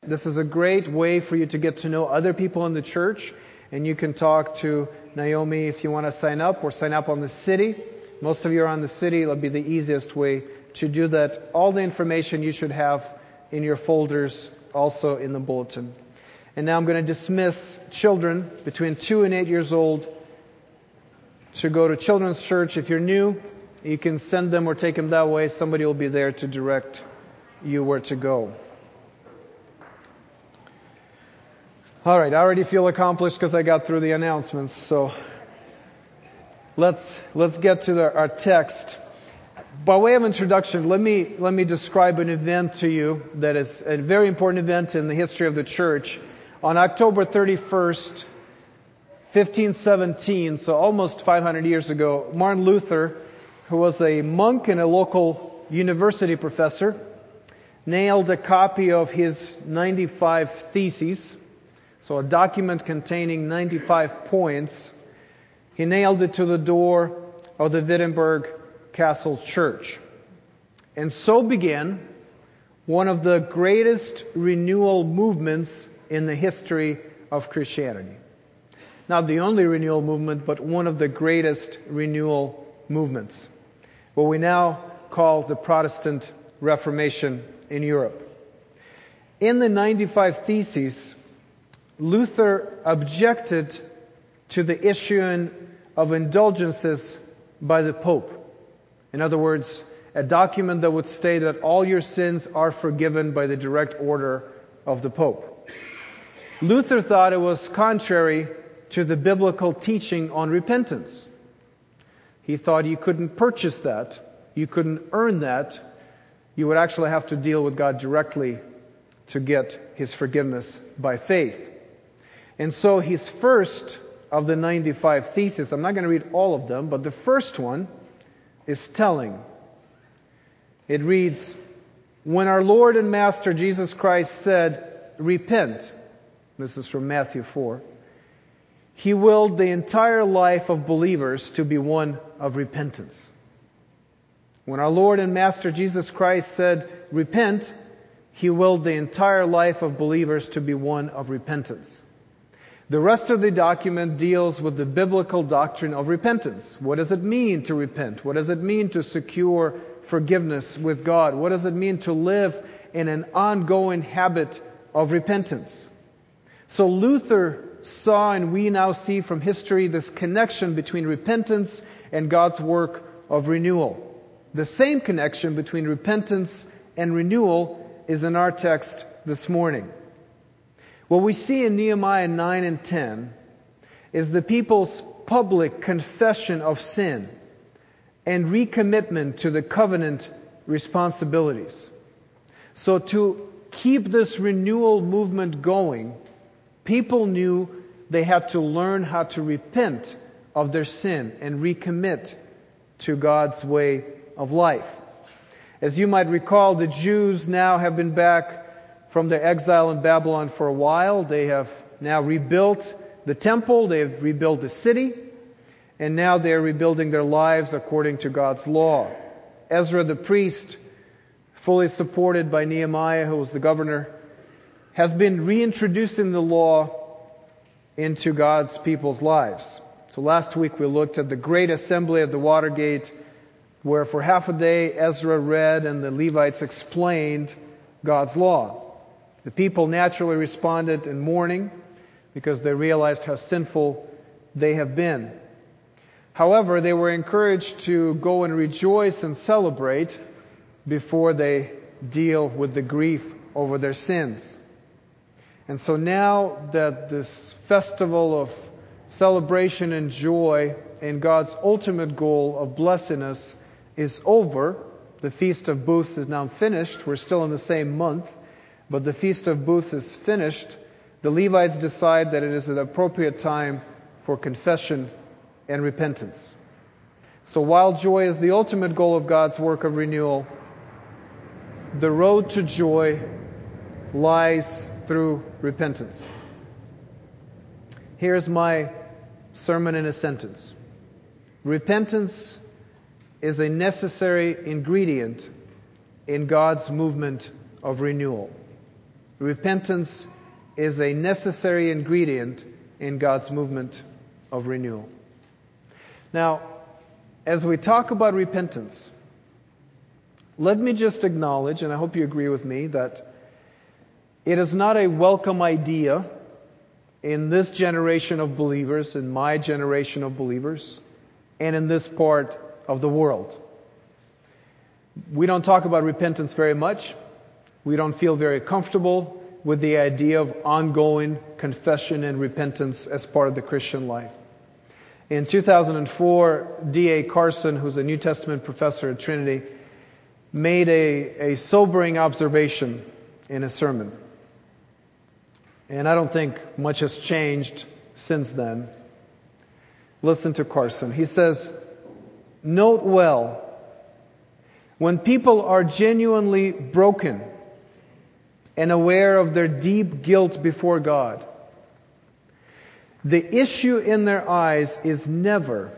This is a great way for you to get to know other people in the church, and you can talk to Naomi if you want to sign up, or sign up on the city. Most of you are on the city. It'll be the easiest way to do that. All the information you should have in your folders, also in the bulletin. And now I'm going to dismiss children between 2 and 8 years old to go to Children's Church. If you're new, you can send them or take them that way. Somebody will be there to direct you where to go. All right, I already feel accomplished because I got through the announcements. So let's get to our text. By way of introduction, let me describe an event to you that is a very important event in the history of the church. On October 31st, 1517, so almost 500 years ago, Martin Luther, who was a monk and a local university professor, nailed a copy of his 95 Theses, so a document containing 95 points. He nailed it to the door of the Wittenberg Castle Church. And so began one of the greatest renewal movements in the history of Christianity. Not the only renewal movement, but one of the greatest renewal movements. What we now call the Protestant Reformation in Europe. In the 95 Theses, Luther objected to the issuing of indulgences by the Pope. In other words, a document that would state that all your sins are forgiven by the direct order of the Pope. Luther thought it was contrary to the biblical teaching on repentance. He thought you couldn't purchase that, you couldn't earn that, you would actually have to deal with God directly to get His forgiveness by faith. And so his first of the 95 Theses, I'm not going to read all of them, but the first one is telling. It reads, "When our Lord and Master Jesus Christ said, 'Repent,'" this is from Matthew 4, "He willed the entire life of believers to be one of repentance." When our Lord and Master Jesus Christ said, "Repent," He willed the entire life of believers to be one of repentance. The rest of the document deals with the biblical doctrine of repentance. What does it mean to repent? What does it mean to secure forgiveness with God? What does it mean to live in an ongoing habit of repentance? So Luther saw, and we now see from history, this connection between repentance and God's work of renewal. The same connection between repentance and renewal is in our text this morning. What we see in Nehemiah 9 and 10 is the people's public confession of sin and recommitment to the covenant responsibilities. So to keep this renewal movement going, people knew they had to learn how to repent of their sin and recommit to God's way of life. As you might recall, the Jews now have been back from their exile in Babylon for a while. They have now rebuilt the temple, they have rebuilt the city, and now they are rebuilding their lives according to God's law. Ezra the priest, fully supported by Nehemiah, who was the governor, has been reintroducing the law into God's people's lives. So last week we looked at the great assembly at the Watergate, where for half a day Ezra read and the Levites explained God's law. The people naturally responded in mourning because they realized how sinful they have been. However, they were encouraged to go and rejoice and celebrate before they deal with the grief over their sins. And so now that this festival of celebration and joy in God's ultimate goal of blessing us is over, the Feast of Booths is now finished. We're still in the same month, but the Feast of Booths is finished. The Levites decide that it is an appropriate time for confession and repentance. So while joy is the ultimate goal of God's work of renewal, the road to joy lies through repentance. Here's my sermon in a sentence. Repentance is a necessary ingredient in God's movement of renewal. Repentance is a necessary ingredient in God's movement of renewal. Now, as we talk about repentance, let me just acknowledge, and I hope you agree with me, that it is not a welcome idea in this generation of believers, in my generation of believers, and in this part of the world. We don't talk about repentance very much. We don't feel very comfortable with the idea of ongoing confession and repentance as part of the Christian life. In 2004, D.A. Carson, who's a New Testament professor at Trinity, made a sobering observation in a sermon. And I don't think much has changed since then. Listen to Carson. He says, "Note well, when people are genuinely broken and aware of their deep guilt before God, the issue in their eyes is never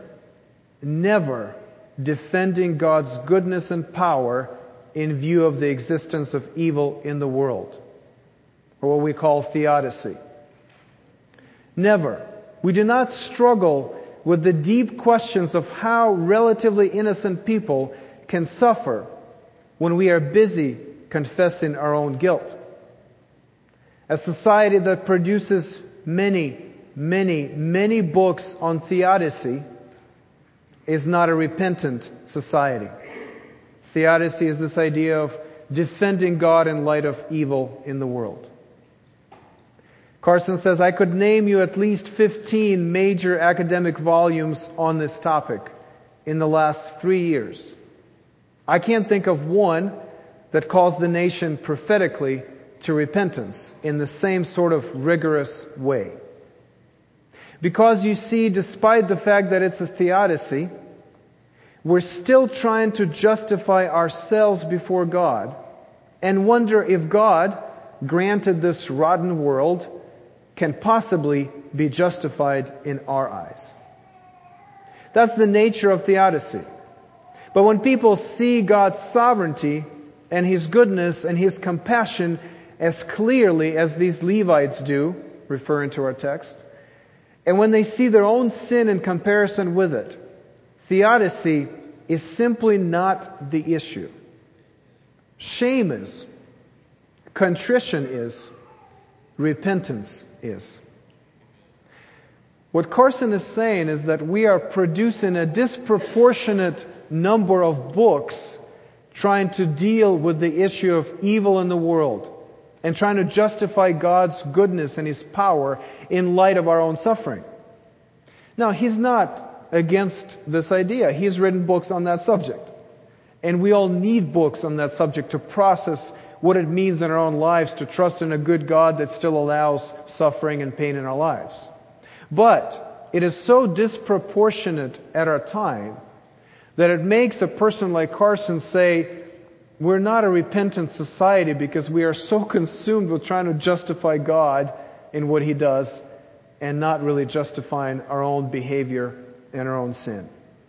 defending God's goodness and power in view of the existence of evil in the world, or what we call theodicy. Never. We do not struggle with the deep questions of how relatively innocent people can suffer when we are busy confessing our own guilt. A society that produces many books on theodicy is not a repentant society. Theodicy is this idea of defending God in light of evil in the world. Carson says, I could name you at least 15 major academic volumes on this topic in the last 3 years. I can't think of one that calls the nation prophetically to repentance in the same sort of rigorous way. Because you see, despite the fact that it's a theodicy, we're still trying to justify ourselves before God and wonder if God, granted this rotten world, can possibly be justified in our eyes. That's the nature of theodicy. But when people see God's sovereignty and His goodness and His compassion as clearly as these Levites do, referring to our text, and when they see their own sin in comparison with it, theodicy is simply not the issue. Shame is. Contrition is. Repentance is. What Carson is saying is that we are producing a disproportionate number of books trying to deal with the issue of evil in the world and trying to justify God's goodness and His power in light of our own suffering. Now, he's not against this idea. He's written books on that subject. And we all need books on that subject to process what it means in our own lives to trust in a good God that still allows suffering and pain in our lives. But it is so disproportionate at our time that it makes a person like Carson say, we're not a repentant society because we are so consumed with trying to justify God in what He does and not really justifying our own behavior and our own sin.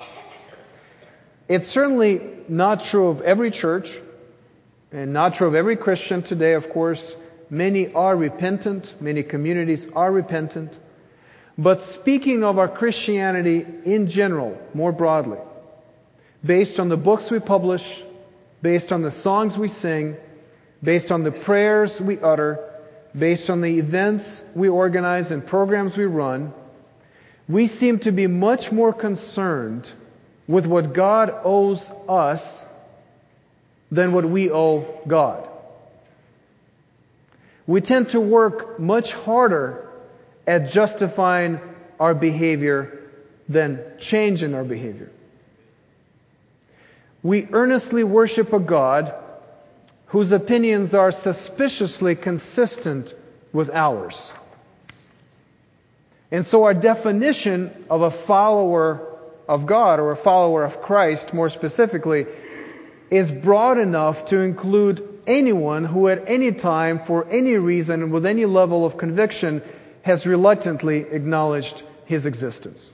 It's certainly not true of every church and not true of every Christian today, of course. Many are repentant. Many communities are repentant. But speaking of our Christianity in general, more broadly, based on the books we publish, based on the songs we sing, based on the prayers we utter, based on the events we organize and programs we run, we seem to be much more concerned with what God owes us than what we owe God. We tend to work much harder at justifying our behavior than changing our behavior. We earnestly worship a God whose opinions are suspiciously consistent with ours. And so our definition of a follower of God, or a follower of Christ more specifically, is broad enough to include anyone who at any time, for any reason, and with any level of conviction, has reluctantly acknowledged His existence.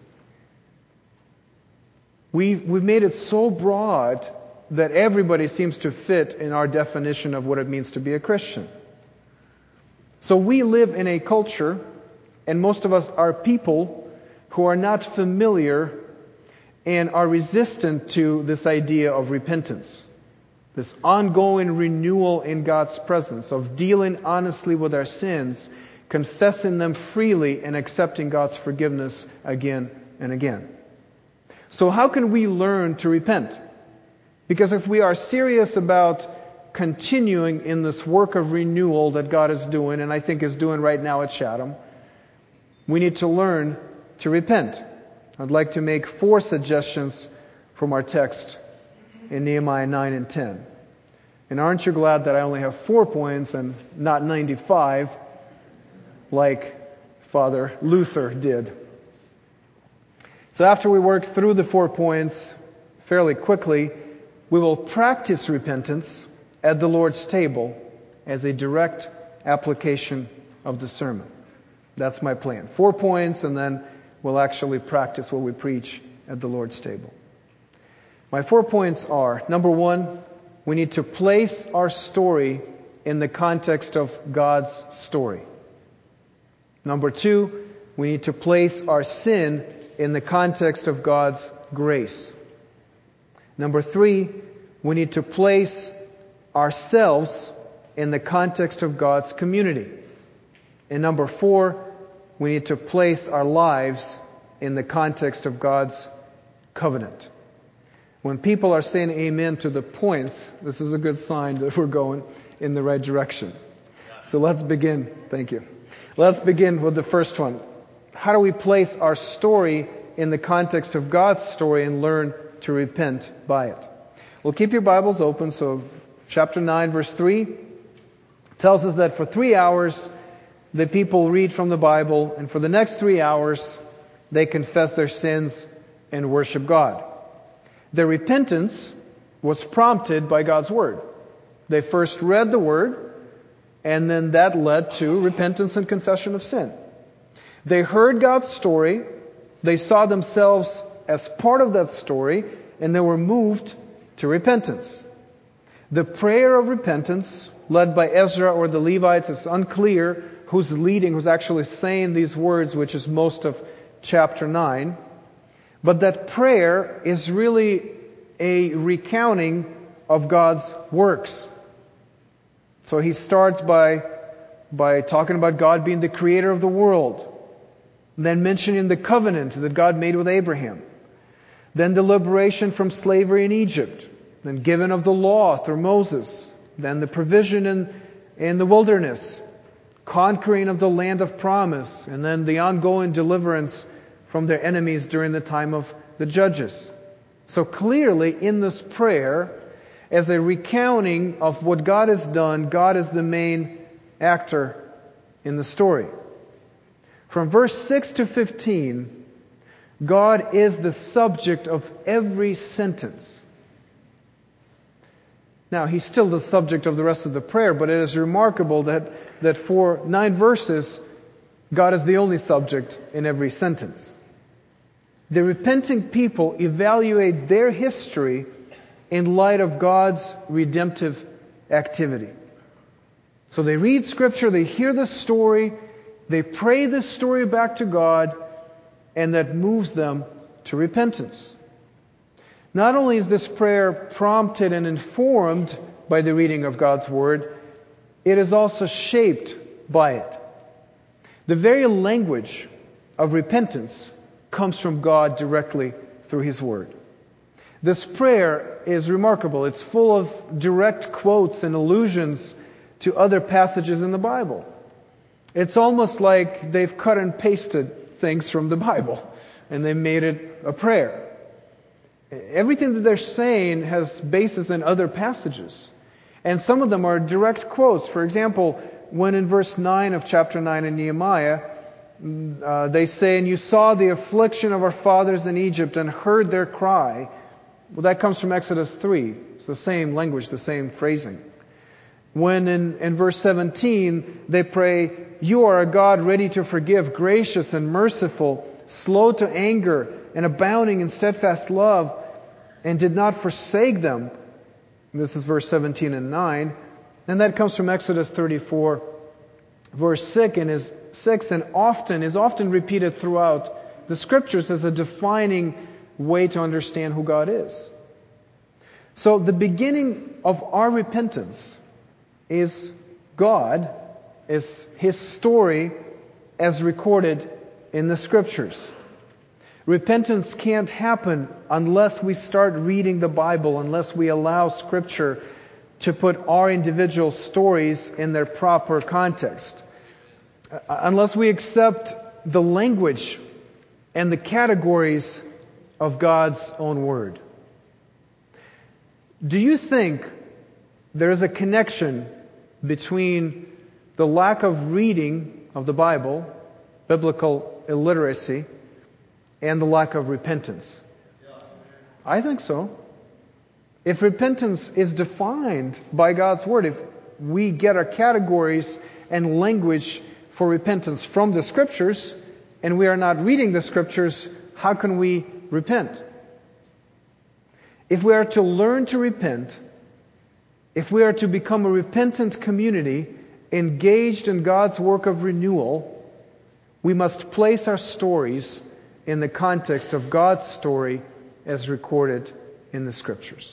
We've made it so broad that everybody seems to fit in our definition of what it means to be a Christian. So we live in a culture, and most of us are people who are not familiar and are resistant to this idea of repentance. This ongoing renewal in God's presence, of dealing honestly with our sins, confessing them freely, and accepting God's forgiveness again and again. So how can we learn to repent? Because if we are serious about continuing in this work of renewal that God is doing, and I think is doing right now at Chatham, we need to learn to repent. I'd like to make 4 suggestions from our text in Nehemiah 9 and 10. And aren't you glad that I only have 4 points and not 95 like Father Luther did? So after we work through the 4 points fairly quickly, we will practice repentance at the Lord's table as a direct application of the sermon. That's my plan. 4 points, and then we'll actually practice what we preach at the Lord's table. My 4 points are, number 1, we need to place our story in the context of God's story. Number 2, we need to place our sin in the context of God's grace. Number 3, we need to place ourselves in the context of God's community. And number 4, we need to place our lives in the context of God's covenant. When people are saying amen to the points, this is a good sign that we're going in the right direction. So let's begin. Thank you. Let's begin with the first one. How do we place our story in the context of God's story and learn to repent by it? Well, keep your Bibles open. So chapter 9, verse 3 tells us that for 3 hours the people read from the Bible, and for the next 3 hours they confess their sins and worship God. Their repentance was prompted by God's Word. They first read the Word, and then that led to repentance and confession of sin. They heard God's story, they saw themselves as part of that story, and they were moved to repentance. The prayer of repentance, led by Ezra or the Levites, it's unclear who's leading, who's actually saying these words, which is most of chapter 9. But that prayer is really a recounting of God's works. So he starts by talking about God being the creator of the world. Then mentioning the covenant that God made with Abraham. Then the liberation from slavery in Egypt. Then giving of the law through Moses. Then the provision in the wilderness. Conquering of the land of promise. And then the ongoing deliverance from their enemies during the time of the judges. So clearly in this prayer, as a recounting of what God has done, God is the main actor in the story. From verse 6 to 15, God is the subject of every sentence. Now, He's still the subject of the rest of the prayer, but it is remarkable that for 9 verses, God is the only subject in every sentence. The repenting people evaluate their history in light of God's redemptive activity. So they read Scripture, they hear the story, they pray the story back to God, and that moves them to repentance. Not only is this prayer prompted and informed by the reading of God's Word, it is also shaped by it. The very language of repentance comes from God directly through His Word. This prayer is remarkable. It's full of direct quotes and allusions to other passages in the Bible. It's almost like they've cut and pasted things from the Bible and they made it a prayer. Everything that they're saying has basis in other passages. And some of them are direct quotes. For example, when in verse 9 of chapter 9 in Nehemiah, they say, "And you saw the affliction of our fathers in Egypt and heard their cry." Well, that comes from Exodus 3. It's the same language, the same phrasing. When in verse 17, they pray, "You are a God ready to forgive, gracious and merciful, slow to anger, and abounding in steadfast love, and did not forsake them." This is verse 17 and 9. And that comes from Exodus 34, verse 6 and is often repeated throughout the Scriptures as a defining way to understand who God is. So the beginning of our repentance is God, is His story as recorded in the Scriptures. Repentance can't happen unless we start reading the Bible, unless we allow Scripture to put our individual stories in their proper context. Unless we accept the language and the categories of God's own Word. Do you think there is a connection between the lack of reading of the Bible, biblical illiteracy, and the lack of repentance? I think so. If repentance is defined by God's Word, if we get our categories and language for repentance from the Scriptures, and we are not reading the Scriptures, how can we repent? If we are to learn to repent, if we are to become a repentant community engaged in God's work of renewal, we must place our stories in the context of God's story as recorded in the Scriptures.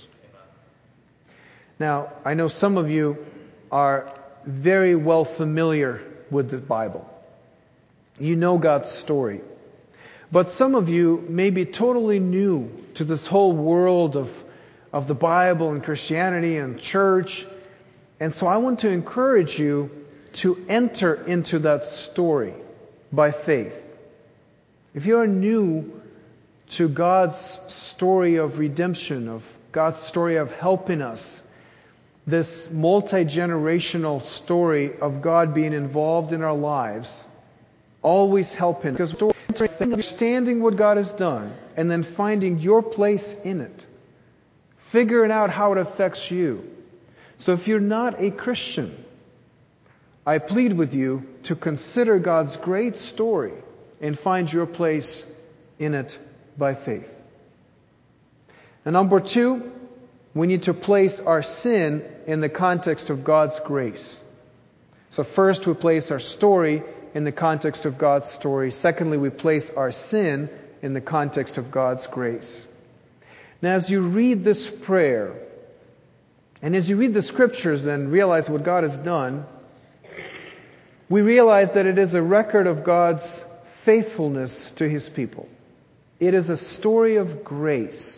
Now, I know some of you are very well familiar with the Bible. You know God's story. But some of you may be totally new to this whole world of the Bible and Christianity and church. And so I want to encourage you to enter into that story by faith. If you are new to God's story of redemption, of God's story of helping us, this multi-generational story of God being involved in our lives, always helping, because understanding what God has done and then finding your place in it, figuring out how it affects you. So if you're not a Christian, I plead with you to consider God's great story and find your place in it by faith. And number 2, we need to place our sin in the context of God's grace. So first, we place our story in the context of God's story. Secondly, we place our sin in the context of God's grace. Now, as you read this prayer, and as you read the Scriptures and realize what God has done, we realize that it is a record of God's faithfulness to His people. It is a story of grace.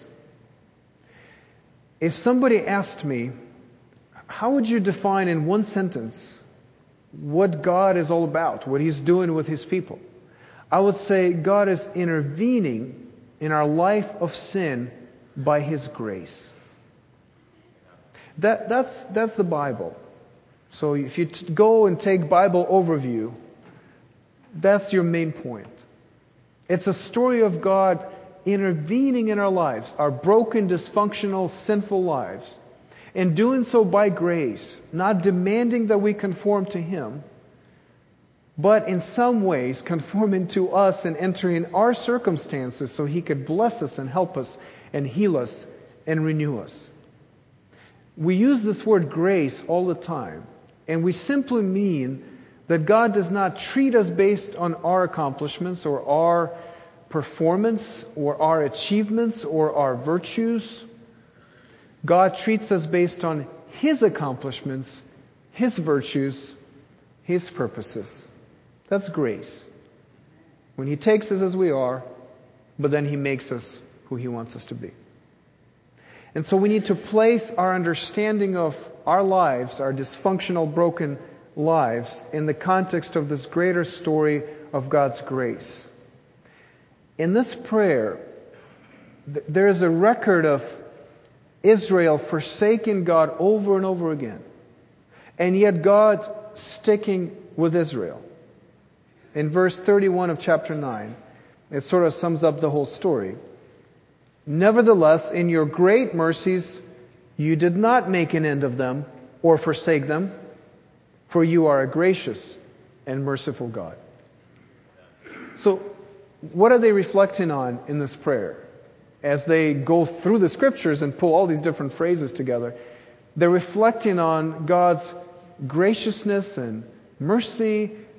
If somebody asked me, how would you define in one sentence what God is all about, what He's doing with His people? I would say God is intervening in our life of sin by His grace. That's the Bible. So if you go and take Bible overview, that's your main point. It's a story of God intervening in our lives, our broken, dysfunctional, sinful lives, and doing so by grace, not demanding that we conform to Him, but in some ways conforming to us and entering our circumstances so He could bless us and help us and heal us and renew us. We use this word grace all the time, and we simply mean that God does not treat us based on our accomplishments or our performance or our achievements or our virtues. God treats us based on His accomplishments, His virtues, His purposes. That's grace. When He takes us as we are, but then He makes us who He wants us to be. And so we need to place our understanding of our lives, our dysfunctional, broken lives, in the context of this greater story of God's grace. In this prayer, there is a record of Israel forsaking God over and over again, and yet God sticking with Israel. In verse 31 of chapter 9, it sort of sums up the whole story. Nevertheless, in your great mercies, you did not make an end of them or forsake them, for you are a gracious and merciful God. So, what are they reflecting on in this prayer? As they go through the Scriptures and pull all these different phrases together, they're reflecting on God's graciousness and mercy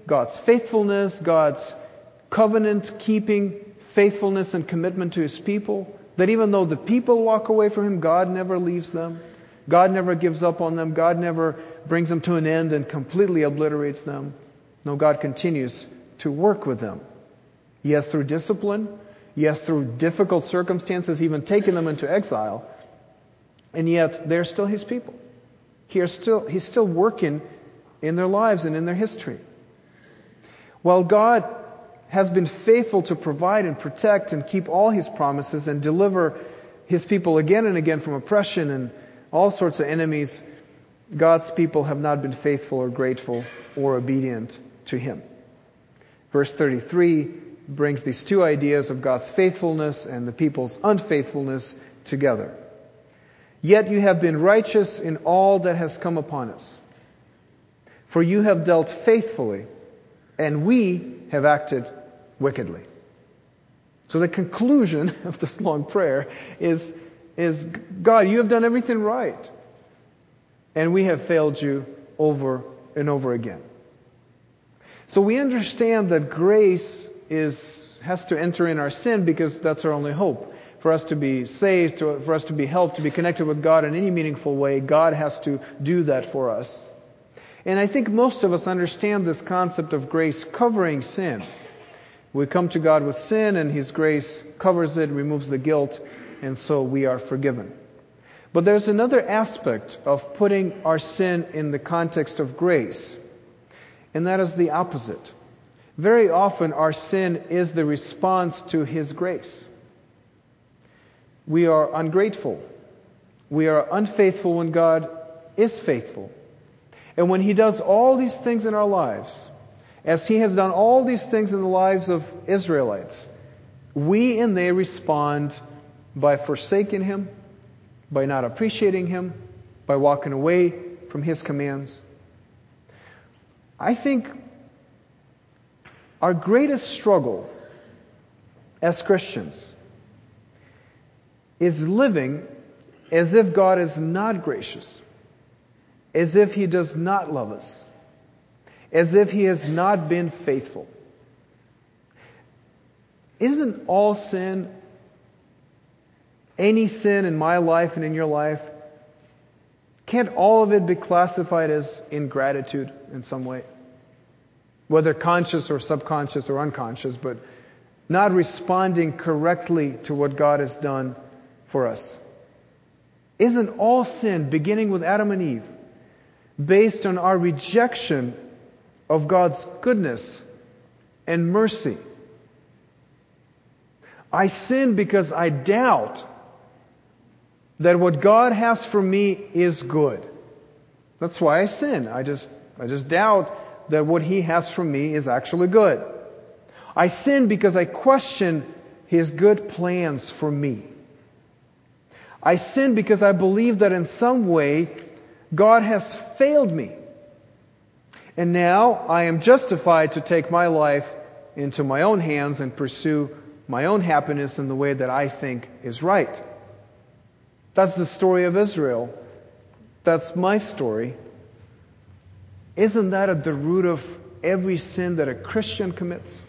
God's faithfulness, God's covenant-keeping faithfulness and commitment to His people. That even though the people walk away from Him, God never leaves them. God never gives up on them. God never brings them to an end and completely obliterates them. No, God continues to work with them. Yes, through discipline. Yes, through difficult circumstances, even taking them into exile. And yet, they're still His people. He's still working in their lives and in their history. While God has been faithful to provide and protect and keep all His promises and deliver His people again and again from oppression and all sorts of enemies, God's people have not been faithful or grateful or obedient to Him. Verse 33 brings these two ideas of God's faithfulness and the people's unfaithfulness together. Yet you have been righteous in all that has come upon us. For you have dealt faithfully, and we have acted wickedly. So the conclusion of this long prayer is God, you have done everything right. And we have failed you over and over again. So we understand that grace has to enter in our sin because that's our only hope. For us to be saved, for us to be helped, to be connected with God in any meaningful way, God has to do that for us. And I think most of us understand this concept of grace covering sin. We come to God with sin and His grace covers it, removes the guilt, and so we are forgiven. But there's another aspect of putting our sin in the context of grace, and that is the opposite. Very often our sin is the response to His grace. We are ungrateful. We are unfaithful when God is faithful. And when He does all these things in our lives, as He has done all these things in the lives of Israelites, we and they respond by forsaking Him, by not appreciating Him, by walking away from His commands. I think our greatest struggle as Christians is living as if God is not gracious, as if He does not love us, as if He has not been faithful. Isn't all sin, any sin in my life and in your life, can't all of it be classified as ingratitude in some way? Whether conscious or subconscious or unconscious, but not responding correctly to what God has done for us. Isn't all sin, beginning with Adam and Eve, based on our rejection of God's goodness and mercy? I sin because I doubt that what God has for me is good. That's why I sin. I just doubt that what He has for me is actually good. I sin because I question His good plans for me. I sin because I believe that in some way God has failed me. And now I am justified to take my life into my own hands and pursue my own happiness in the way that I think is right. That's the story of Israel. That's my story. Isn't that at the root of every sin that a Christian commits?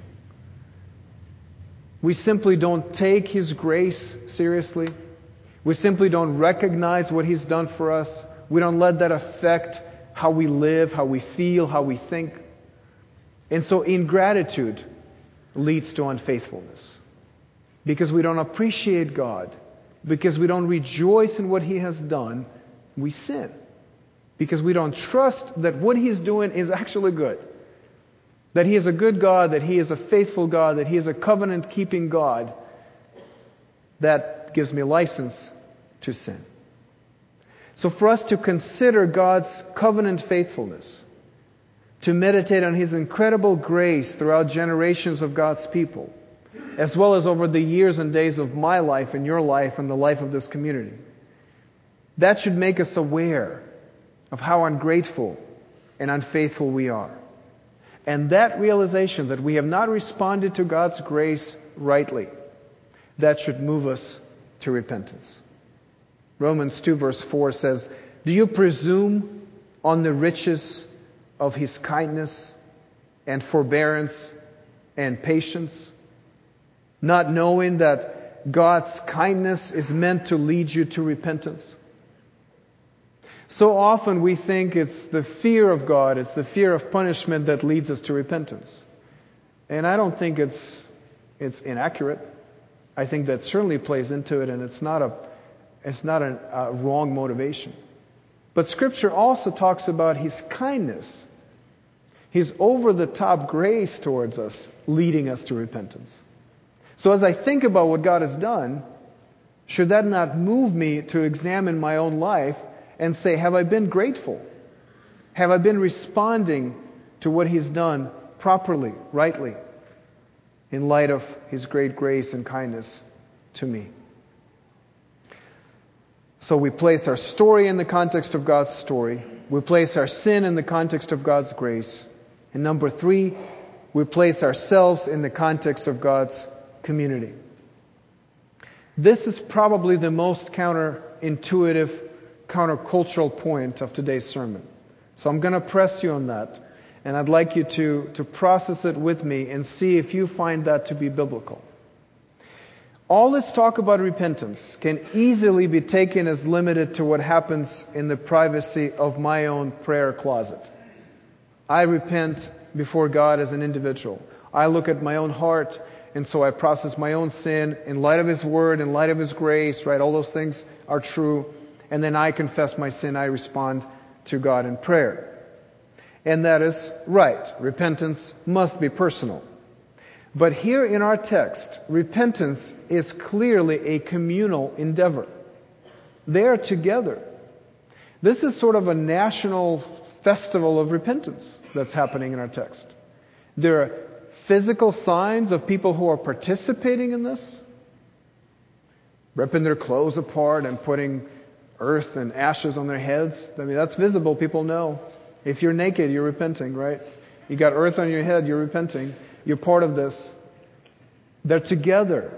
We simply don't take His grace seriously. We simply don't recognize what He's done for us. We don't let that affect how we live, how we feel, how we think. And so ingratitude leads to unfaithfulness. Because we don't appreciate God, because we don't rejoice in what He has done, we sin. Because we don't trust that what He's doing is actually good. That He is a good God, that He is a faithful God, that He is a covenant-keeping God. That gives me license to sin. So for us to consider God's covenant faithfulness, to meditate on His incredible grace throughout generations of God's people, as well as over the years and days of my life and your life and the life of this community, that should make us aware of how ungrateful and unfaithful we are. And that realization that we have not responded to God's grace rightly, that should move us to repentance. Romans 2 verse 4 says, "Do you presume on the riches of His kindness and forbearance and patience, not knowing that God's kindness is meant to lead you to repentance. So often we think it's the fear of God, it's the fear of punishment that leads us to repentance. And I don't think it's inaccurate. I think that certainly plays into it, and it's not a wrong motivation. But Scripture also talks about His kindness, His over-the-top grace towards us, leading us to repentance. So as I think about what God has done, should that not move me to examine my own life and say, have I been grateful? Have I been responding to what He's done properly, rightly, in light of His great grace and kindness to me? So we place our story in the context of God's story. We place our sin in the context of God's grace. And number 3, we place ourselves in the context of God's community. This is probably the most counterintuitive, countercultural point of today's sermon. So I'm going to press you on that. And I'd like you to process it with me and see if you find that to be biblical. All this talk about repentance can easily be taken as limited to what happens in the privacy of my own prayer closet. I repent before God as an individual. I look at my own heart, and so I process my own sin in light of His Word, in light of His grace, right? All those things are true. And then I confess my sin. I respond to God in prayer. And that is right. Repentance must be personal. But here in our text, repentance is clearly a communal endeavor. They are together. This is sort of a national festival of repentance that's happening in our text. There are physical signs of people who are participating in this, ripping their clothes apart and putting earth and ashes on their heads. I mean, that's visible. People know. If you're naked, you're repenting, right? You got earth on your head, you're repenting. You're part of this. They're together.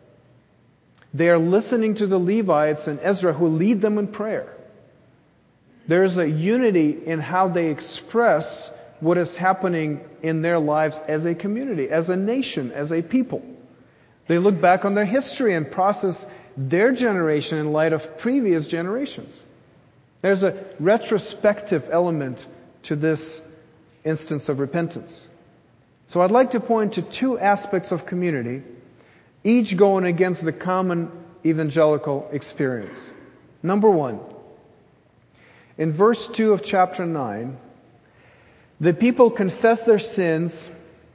They are listening to the Levites and Ezra who lead them in prayer. There's a unity in how they express what is happening in their lives as a community, as a nation, as a people. They look back on their history and process their generation in light of previous generations. There's a retrospective element to this instance of repentance. So I'd like to point to 2 aspects of community, each going against the common evangelical experience. Number 1, in verse 2 of chapter 9, the people confess their sins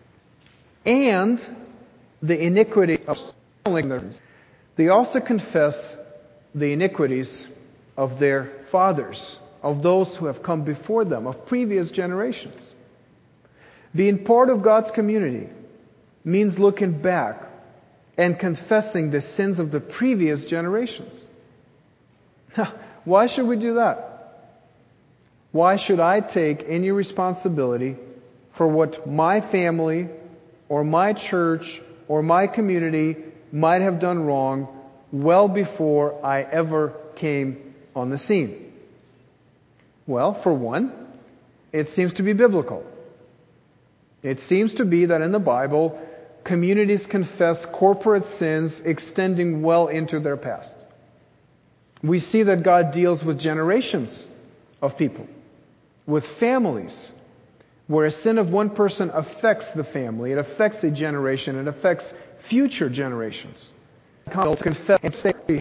and the iniquity of others. They also confess the iniquities of their fathers, of those who have come before them, of previous generations. Being part of God's community means looking back and confessing the sins of the previous generations. Now, why should we do that? Why should I take any responsibility for what my family or my church or my community might have done wrong well before I ever came on the scene? Well, for one, it seems to be biblical. It seems to be that in the Bible, communities confess corporate sins extending well into their past. We see that God deals with generations of people, with families, where a sin of one person affects the family, it affects a generation, it affects future generations. It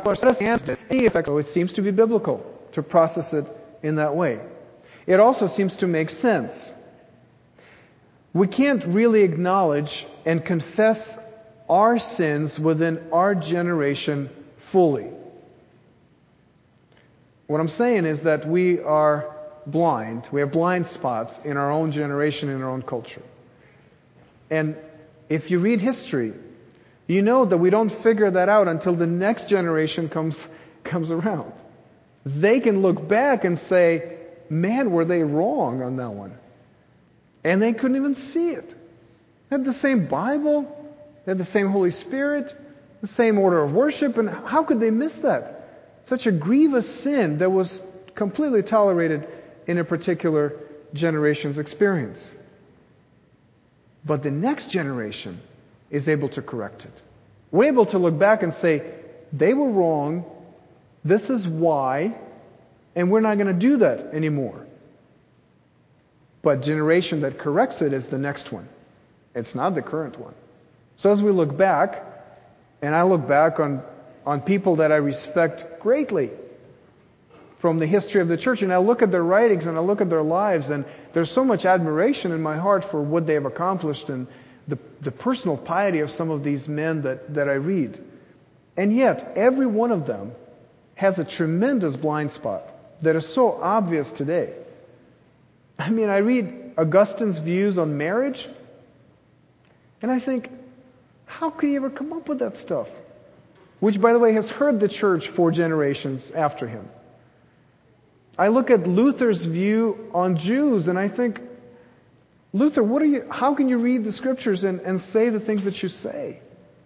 seems to be biblical to process it in that way. It also seems to make sense. We can't really acknowledge and confess our sins within our generation fully. What I'm saying is that we are blind. We have blind spots in our own generation, in our own culture. And if you read history, you know that we don't figure that out until the next generation comes around. They can look back and say, man, were they wrong on that one? And they couldn't even see it. They had the same Bible, they had the same Holy Spirit, the same order of worship, and how could they miss that? Such a grievous sin that was completely tolerated in a particular generation's experience. But the next generation is able to correct it. We're able to look back and say, they were wrong, this is why, and we're not going to do that anymore. But generation that corrects it is the next one. It's not the current one. So as we look back, and I look back on people that I respect greatly from the history of the church, and I look at their writings and I look at their lives, and there's so much admiration in my heart for what they have accomplished and the personal piety of some of these men that I read. And yet, every one of them has a tremendous blind spot that is so obvious today. I mean, I read Augustine's views on marriage, and I think, how could he ever come up with that stuff? Which, by the way, has hurt the church for generations after him. I look at Luther's view on Jews, and I think, Luther, how can you read the scriptures and say the things that you say?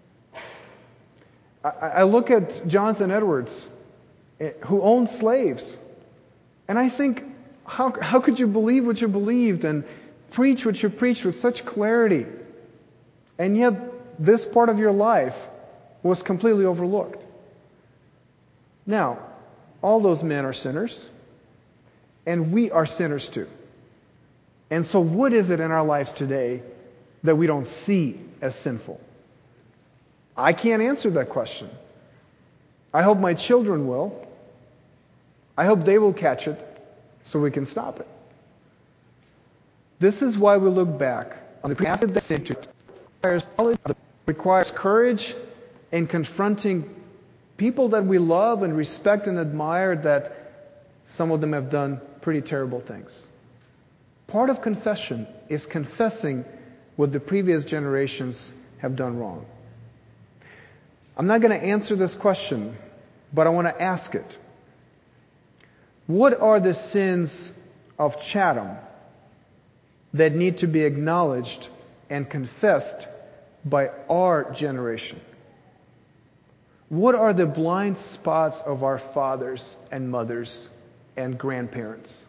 I look at Jonathan Edwards, who owned slaves, and I think, how could you believe what you believed and preach what you preached with such clarity? And yet, this part of your life was completely overlooked. Now, all those men are sinners, and we are sinners too. And so what is it in our lives today that we don't see as sinful? I can't answer that question. I hope my children will. I hope they will catch it so we can stop it. This is why we look back on the past that sin requires courage in confronting people that we love and respect and admire, that some of them have done pretty terrible things. Part of confession is confessing what the previous generations have done wrong. I'm not going to answer this question, but I want to ask it. What are the sins of Chatham that need to be acknowledged and confessed by our generation? What are the blind spots of our fathers and mothers and grandparents?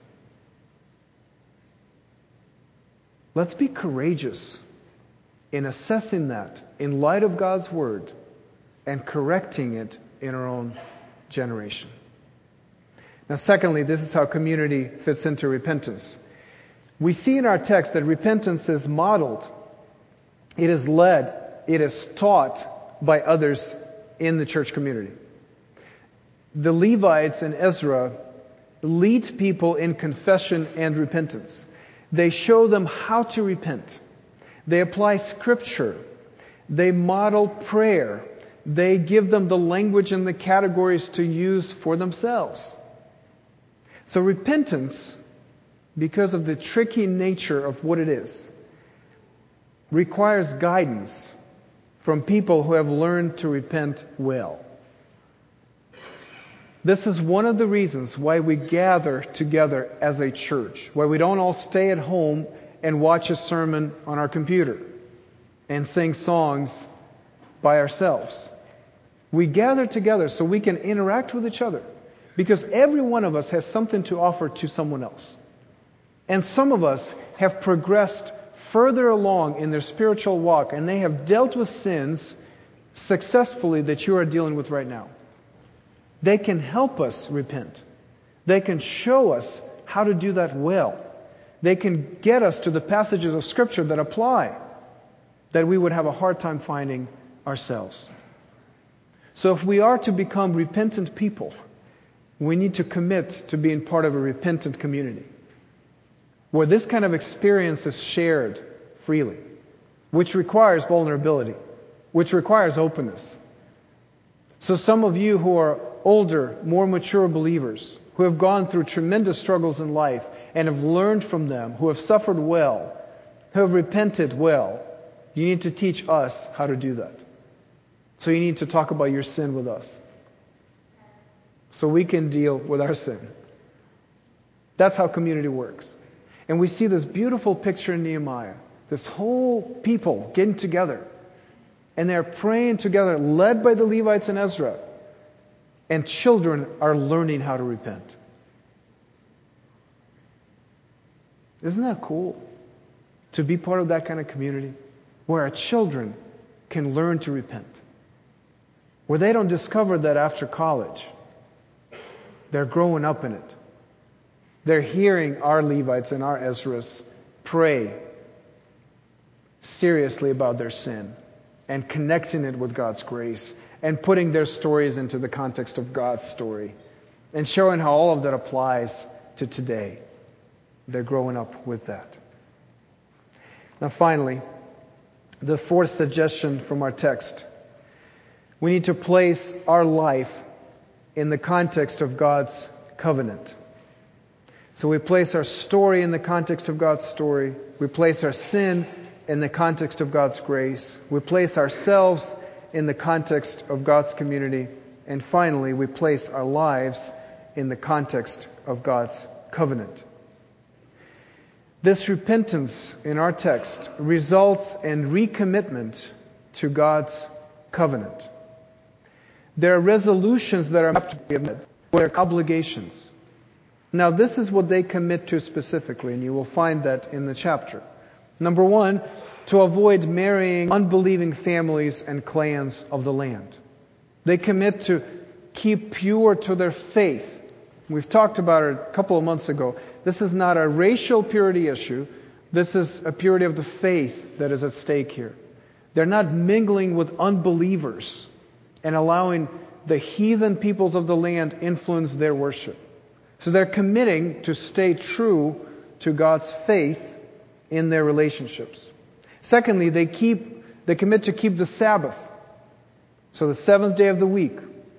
Let's be courageous in assessing that in light of God's Word and correcting it in our own generation. Now, secondly, this is how community fits into repentance. We see in our text that repentance is modeled, it is led, it is taught by others in the church community. The Levites and Ezra lead people in confession and repentance. They show them how to repent. They apply Scripture. They model prayer. They give them the language and the categories to use for themselves. So repentance, because of the tricky nature of what it is, requires guidance from people who have learned to repent well. This is one of the reasons why we gather together as a church, why we don't all stay at home and watch a sermon on our computer and sing songs by ourselves. We gather together so we can interact with each other, because every one of us has something to offer to someone else. And some of us have progressed further along in their spiritual walk, and they have dealt with sins successfully that you are dealing with right now. They can help us repent. They can show us how to do that well. They can get us to the passages of Scripture that apply, that we would have a hard time finding ourselves. So if we are to become repentant people, we need to commit to being part of a repentant community, where this kind of experience is shared freely, which requires vulnerability, which requires openness. So some of you who are older, more mature believers, who have gone through tremendous struggles in life and have learned from them, who have suffered well, who have repented well, you need to teach us how to do that. So you need to talk about your sin with us, so we can deal with our sin. That's how community works. And we see this beautiful picture in Nehemiah. This whole people getting together. And they're praying together, led by the Levites and Ezra. And children are learning how to repent. Isn't that cool? To be part of that kind of community. where our children can learn to repent. Where they don't discover that after college. They're growing up in it. They're hearing our Levites and our Ezras pray seriously about their sin and connecting it with God's grace and putting their stories into the context of God's story and showing how all of that applies to today. They're growing up with that. Now finally, the fourth suggestion from our text. We need to place our life in the context of God's covenant. So we place our story in the context of God's story. We place our sin in the context of God's grace. We place ourselves in the context of God's community. And finally, we place our lives in the context of God's covenant. This repentance in our text results in recommitment to God's covenant. There are resolutions that are made, there are obligations. Now this is what they commit to specifically, and you will find that in the chapter. Number one, to avoid marrying unbelieving families and clans of the land. They commit to keep pure to their faith. We've talked about it a couple of months ago. This is not a racial purity issue. This is a purity of the faith that is at stake here. They're not mingling with unbelievers and allowing the heathen peoples of the land influence their worship. So they're committing to stay true to God's faith in their relationships. Secondly, they commit to keep the Sabbath, so the seventh day of the week,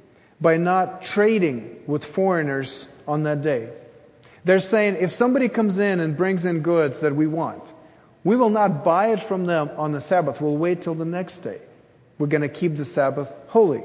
by not trading with foreigners on that day. They're saying, if somebody comes in and brings in goods that we want, we will not buy it from them on the Sabbath. We'll wait till the next day. We're going to keep the Sabbath holy.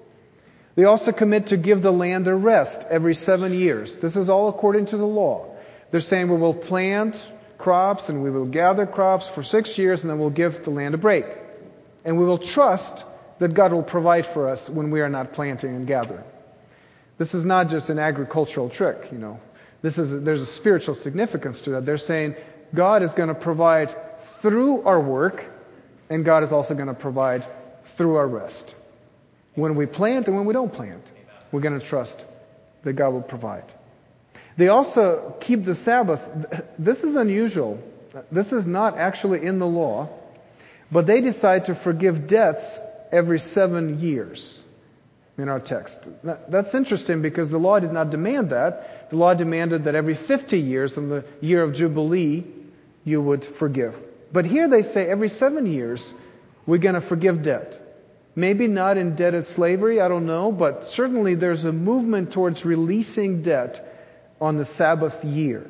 They also commit to give the land a rest every 7 years. This is all according to the law. They're saying we will plant crops and we will gather crops for 6 years and then we'll give the land a break. And we will trust that God will provide for us when we are not planting and gathering. This is not just an agricultural trick, There's a spiritual significance to that. They're saying God is going to provide through our work, and God is also going to provide through our rest. When we plant and when we don't plant, we're going to trust that God will provide. They also keep the Sabbath. This is unusual. This is not actually in the law, but they decide to forgive debts every 7 years in our text. That's interesting because the law did not demand that. The law demanded that every 50 years, in the year of Jubilee, you would forgive. But here they say every 7 years, we're going to forgive debt. Maybe not indebted slavery, I don't know, but certainly there's a movement towards releasing debt on the Sabbath year.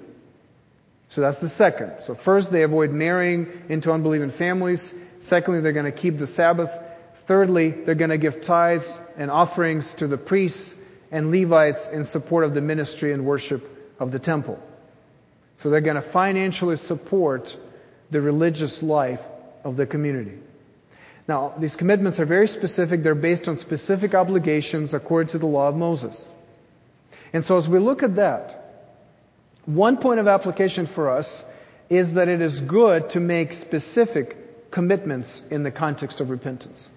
So that's the second. So first, they avoid marrying into unbelieving families. Secondly, they're going to keep the Sabbath. Thirdly, they're going to give tithes and offerings to the priests and Levites in support of the ministry and worship of the temple. So they're going to financially support the religious life of the community. Now, these commitments are very specific. They're based on specific obligations according to the law of Moses. And so as we look at that, one point of application for us is that it is good to make specific commitments in the context of repentance.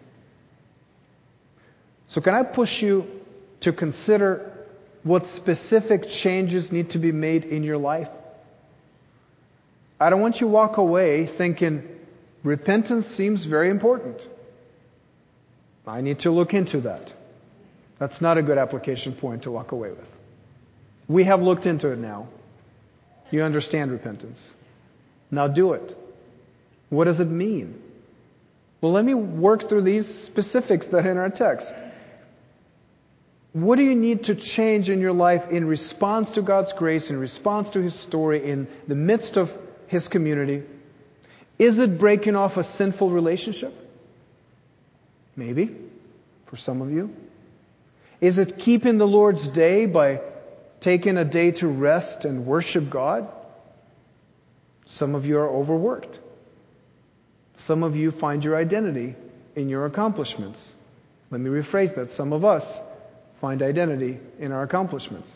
So can I push you to consider what specific changes need to be made in your life? I don't want you to walk away thinking, repentance seems very important. I need to look into that. That's not a good application point to walk away with. We have looked into it now. You understand repentance. Now do it. What does it mean? Well, let me work through these specifics that are in our text. What do you need to change in your life in response to God's grace, in response to His story, in the midst of His community? Is it breaking off a sinful relationship? Maybe, for some of you. Is it keeping the Lord's day by taking a day to rest and worship God? Some of you are overworked. Some of you find your identity in your accomplishments. Let me rephrase that. Some of us find identity in our accomplishments.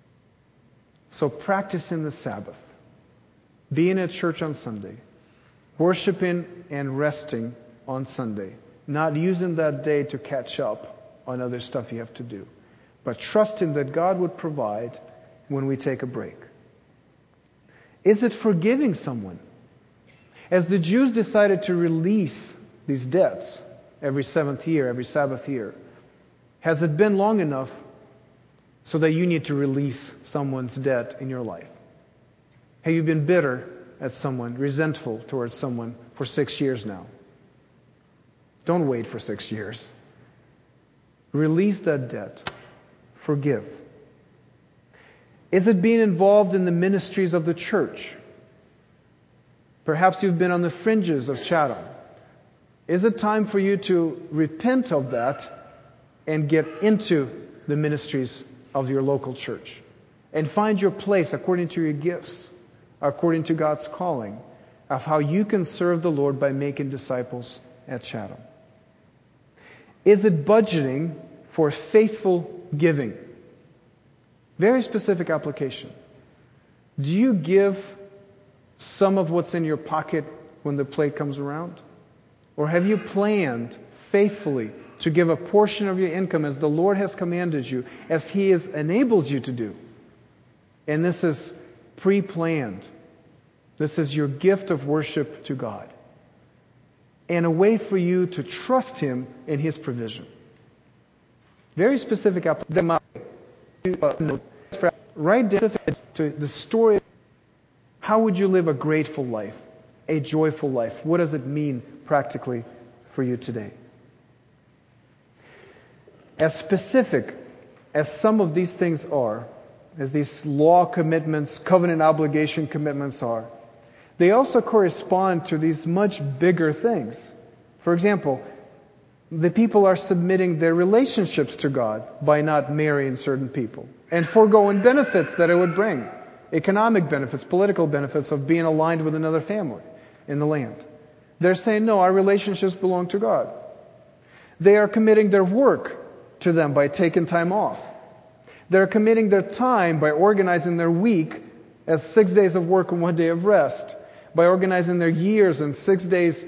So practicing the Sabbath, being at church on Sunday, worshiping and resting on Sunday. Not using that day to catch up on other stuff you have to do, but trusting that God would provide when we take a break. Is it forgiving someone? As the Jews decided to release these debts every seventh year, every Sabbath year, has it been long enough so that you need to release someone's debt in your life? Have you been bitter at someone, resentful towards someone for 6 years now? Don't wait for 6 years. Release that debt. Forgive. Is it being involved in the ministries of the church? Perhaps you've been on the fringes of Chatham. Is it time for you to repent of that and get into the ministries of your local church and find your place according to your gifts, according to God's calling, of how you can serve the Lord by making disciples at Chatham? Is it budgeting for faithful giving? Very specific application. Do you give some of what's in your pocket when the plate comes around? Or have you planned faithfully to give a portion of your income as the Lord has commanded you, as He has enabled you to do? And this is pre-planned. This is your gift of worship to God. And a way for you to trust Him in His provision. Very specific application. Write down to the story. How would you live a grateful life? A joyful life? What does it mean practically for you today? As specific as some of these things are, as these law commitments, covenant obligation commitments are, they also correspond to these much bigger things. For example, the people are submitting their relationships to God by not marrying certain people and foregoing benefits that it would bring. Economic benefits, political benefits of being aligned with another family in the land. They're saying, no, our relationships belong to God. They are committing their work to them by taking time off. They're committing their time by organizing their week as 6 days of work and 1 day of rest. By organizing their years in 6 years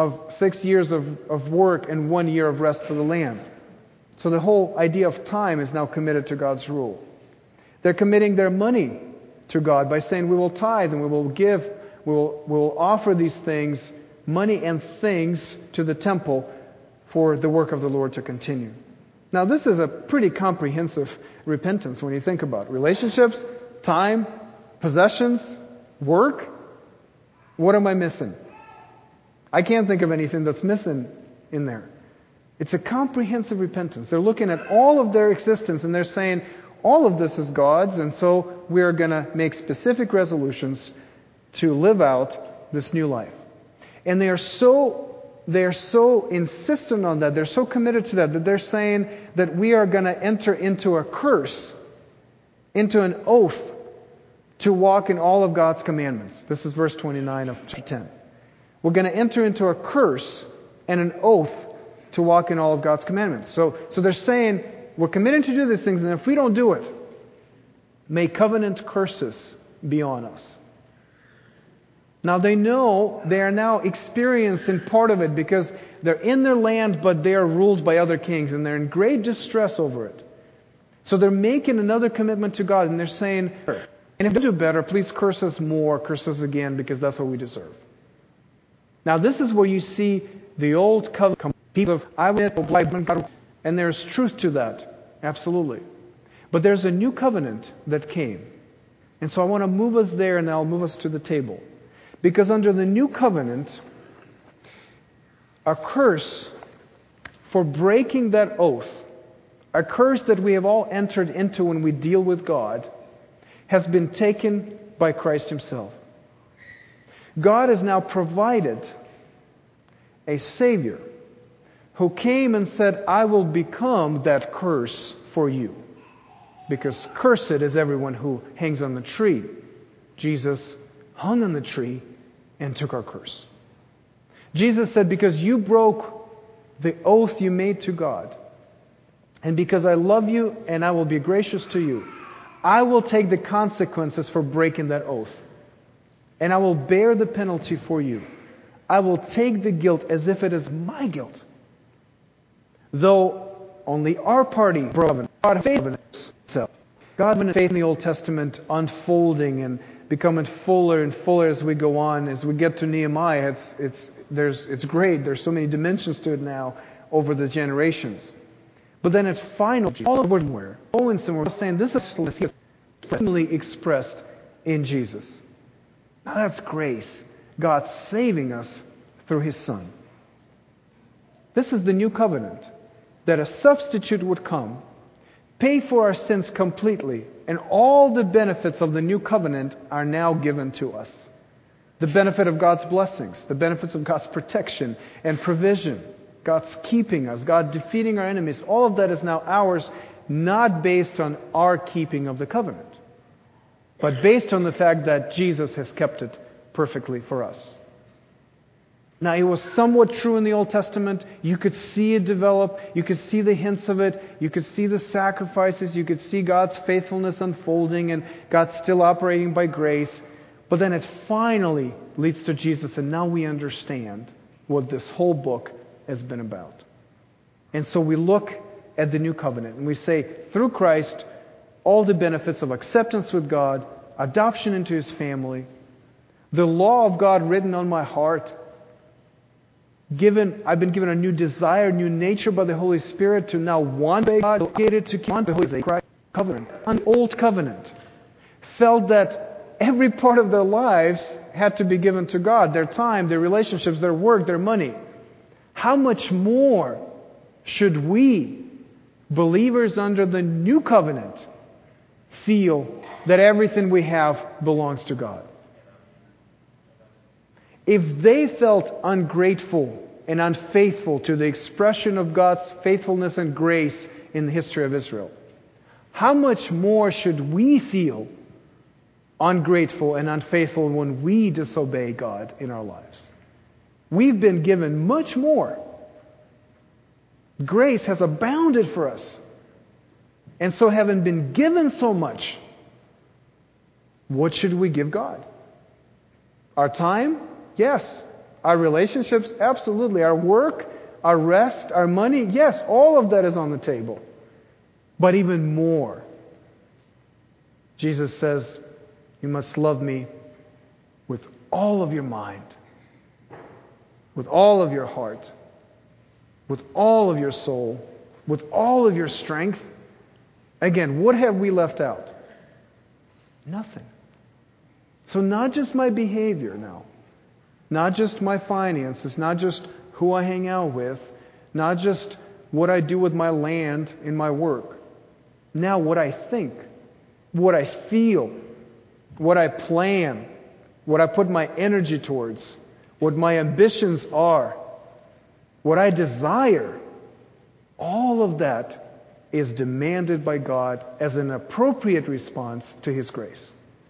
of work and 1 year of rest for the land. So the whole idea of time is now committed to God's rule. They're committing their money to God by saying we will tithe and we will give, we will offer these things, money and things, to the temple for the work of the Lord to continue. Now this is a pretty comprehensive repentance when you think about it. Relationships, time, possessions, work. What am I missing? I can't think of anything that's missing in there. It's a comprehensive repentance. They're looking at all of their existence and they're saying, all of this is God's, and so we are going to make specific resolutions to live out this new life. And they are so insistent on that, they're so committed to that they're saying that we are going to enter into a curse, into an oath to walk in all of God's commandments. This is verse 29 of chapter 10. We're going to enter into a curse and an oath to walk in all of God's commandments. So they're saying, we're committed to do these things, and if we don't do it, may covenant curses be on us. Now they know they are now experiencing part of it because they're in their land, but they are ruled by other kings, and they're in great distress over it. So they're making another commitment to God, and they're saying, and if we do better, please curse us more, curse us again, because that's what we deserve. Now this is where you see the old covenant people of I will God, and there's truth to that, absolutely. But there's a new covenant that came. And so I want to move us there, and I'll move us to the table. Because under the new covenant, a curse for breaking that oath, a curse that we have all entered into when we deal with God, has been taken by Christ Himself. God has now provided a Savior who came and said, I will become that curse for you. Because cursed is everyone who hangs on the tree. Jesus hung on the tree and took our curse. Jesus said, because you broke the oath you made to God, and because I love you and I will be gracious to you, I will take the consequences for breaking that oath. And I will bear the penalty for you. I will take the guilt as if it is my guilt. Though only our party broke God faith itself. God in faith in the Old Testament unfolding and becoming fuller and fuller as we go on. As we get to Nehemiah, it's great. There's so many dimensions to it now over the generations. But then it's final. All of we're saying this is finally expressed in Jesus. Now that's grace. God saving us through His Son. This is the new covenant. That a substitute would come, pay for our sins completely, and all the benefits of the new covenant are now given to us. The benefit of God's blessings, the benefits of God's protection and provision, God's keeping us, God defeating our enemies, all of that is now ours, not based on our keeping of the covenant, but based on the fact that Jesus has kept it perfectly for us. Now, it was somewhat true in the Old Testament. You could see it develop. You could see the hints of it. You could see the sacrifices. You could see God's faithfulness unfolding and God still operating by grace. But then it finally leads to Jesus, and now we understand what this whole book has been about. And so we look at the new covenant and we say, through Christ, all the benefits of acceptance with God, adoption into His family, the law of God written on my heart, I've been given a new desire, new nature by the Holy Spirit to now want God, obligated to keep the Holy covenant. An old covenant felt that every part of their lives had to be given to God. Their time, their relationships, their work, their money. How much more should we, believers under the new covenant, feel that everything we have belongs to God? If they felt ungrateful and unfaithful to the expression of God's faithfulness and grace in the history of Israel, how much more should we feel ungrateful and unfaithful when we disobey God in our lives? We've been given much more. Grace has abounded for us. And so, having been given so much, what should we give God? Our time? Yes. Our relationships? Absolutely. Our work? Our rest? Our money? Yes. All of that is on the table. But even more. Jesus says, you must love me with all of your mind, with all of your heart, with all of your soul, with all of your strength. Again, what have we left out? Nothing. So not just my behavior now. Not just my finances, not just who I hang out with, not just what I do with my land in my work. Now what I think, what I feel, what I plan, what I put my energy towards, what my ambitions are, what I desire, all of that is demanded by God as an appropriate response to His grace.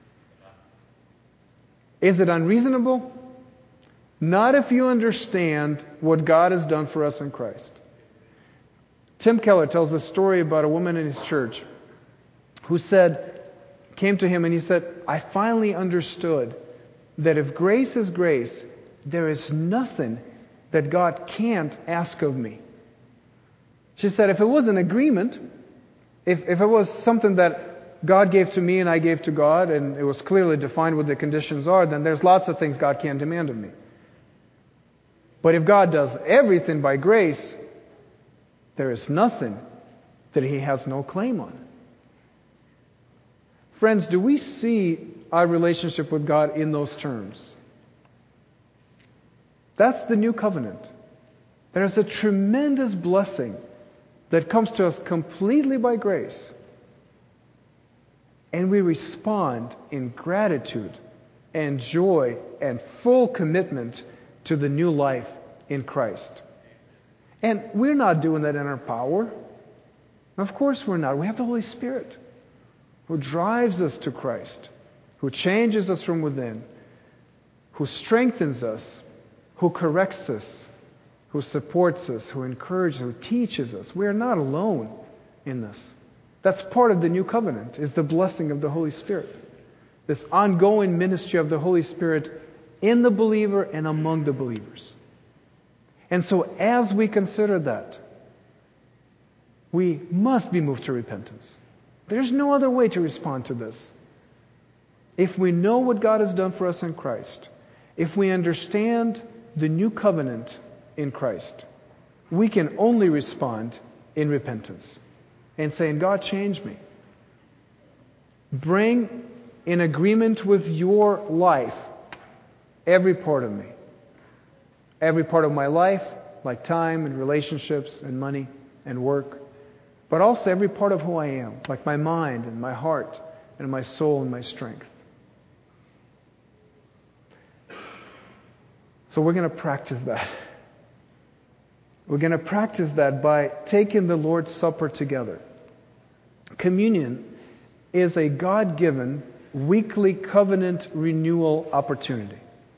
Is it unreasonable? Not if you understand what God has done for us in Christ. Tim Keller tells this story about a woman in his church who came to him and he said, I finally understood that if grace is grace, there is nothing that God can't ask of me. She said, if it was an agreement, if it was something that God gave to me and I gave to God, and it was clearly defined what the conditions are, then there's lots of things God can't demand of me. But if God does everything by grace, there is nothing that He has no claim on. Friends, do we see our relationship with God in those terms? That's the new covenant. There's a tremendous blessing that comes to us completely by grace. And we respond in gratitude and joy and full commitment to the new life in Christ. And we're not doing that in our power. Of course we're not. We have the Holy Spirit who drives us to Christ, who changes us from within, who strengthens us, who corrects us, who supports us, who encourages, who teaches us. We are not alone in this. That's part of the new covenant, is the blessing of the Holy Spirit. This ongoing ministry of the Holy Spirit in the believer and among the believers. And so as we consider that, we must be moved to repentance. There's no other way to respond to this. If we know what God has done for us in Christ, if we understand the new covenant in Christ, we can only respond in repentance and saying, God, change me. Bring in agreement with your life every part of me. Every part of my life, like time and relationships and money and work. But also every part of who I am, like my mind and my heart and my soul and my strength. So we're going to practice that. We're going to practice that by taking the Lord's Supper together. Communion is a God-given weekly covenant renewal opportunity.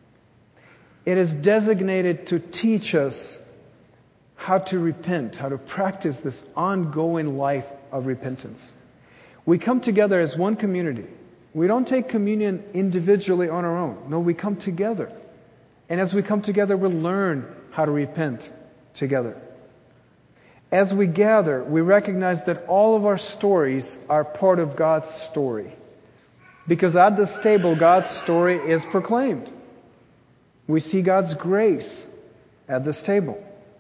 It is designated to teach us how to repent, how to practice this ongoing life of repentance. We come together as one community. We don't take communion individually on our own. No, we come together. And as we come together, we learn how to repent together. As we gather, we recognize that all of our stories are part of God's story. Because at this table, God's story is proclaimed. We see God's grace at this table.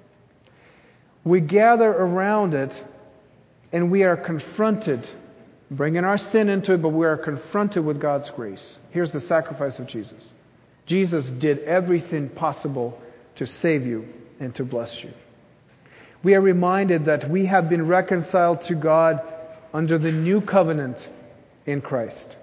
We gather around it and we are confronted, bringing our sin into it, but we are confronted with God's grace. Here's the sacrifice of Jesus. Jesus did everything possible to save you and to bless you. We are reminded that we have been reconciled to God under the new covenant in Christ.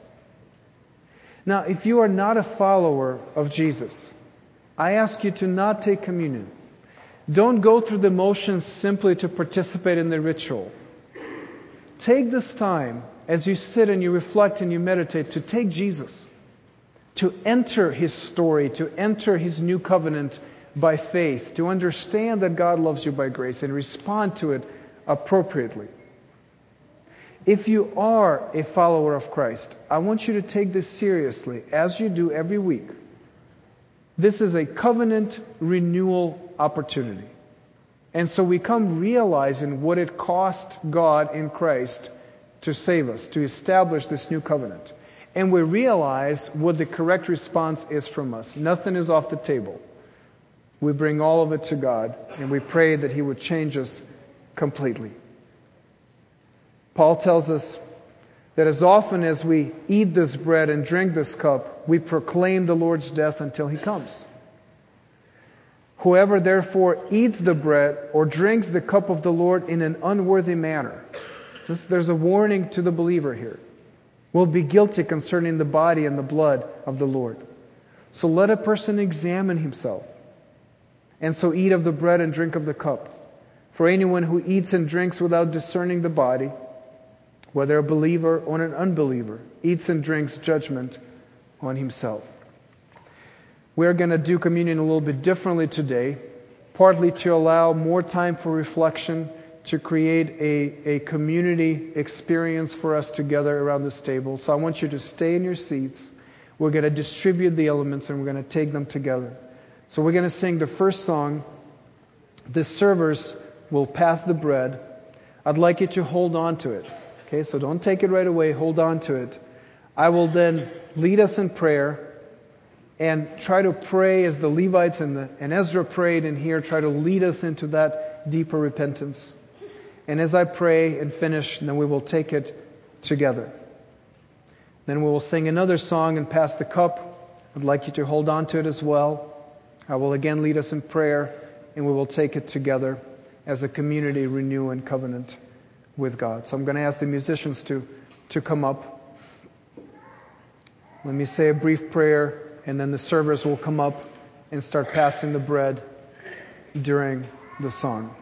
Now, if you are not a follower of Jesus, I ask you to not take communion. Don't go through the motions simply to participate in the ritual. Take this time as you sit and you reflect and you meditate to take Jesus, to enter His story, to enter His new covenant by faith, to understand that God loves you by grace and respond to it appropriately. If you are a follower of Christ, I want you to take this seriously as you do every week. This is a covenant renewal opportunity. And so we come realizing what it cost God in Christ to save us, to establish this new covenant. And we realize what the correct response is from us. Nothing is off the table. We bring all of it to God, and we pray that He would change us completely. Paul tells us that as often as we eat this bread and drink this cup, we proclaim the Lord's death until He comes. Whoever therefore eats the bread or drinks the cup of the Lord in an unworthy manner, there's a warning to the believer here, will be guilty concerning the body and the blood of the Lord. So let a person examine himself, and so eat of the bread and drink of the cup. For anyone who eats and drinks without discerning the body, whether a believer or an unbeliever, eats and drinks judgment on himself. We're going to do communion a little bit differently today, partly to allow more time for reflection, to create a community experience for us together around this table. So I want you to stay in your seats. We're going to distribute the elements and we're going to take them together. So we're going to sing the first song. The servers will pass the bread. I'd like you to hold on to it. Okay, so don't take it right away. Hold on to it. I will then lead us in prayer and try to pray as the Levites and Ezra prayed in here, try to lead us into that deeper repentance. And as I pray and finish, then we will take it together. Then we will sing another song and pass the cup. I'd like you to hold on to it as well. I will again lead us in prayer, and we will take it together as a community renew and covenant with God. So I'm going to ask the musicians to come up. Let me say a brief prayer, and then the servers will come up and start passing the bread during the song.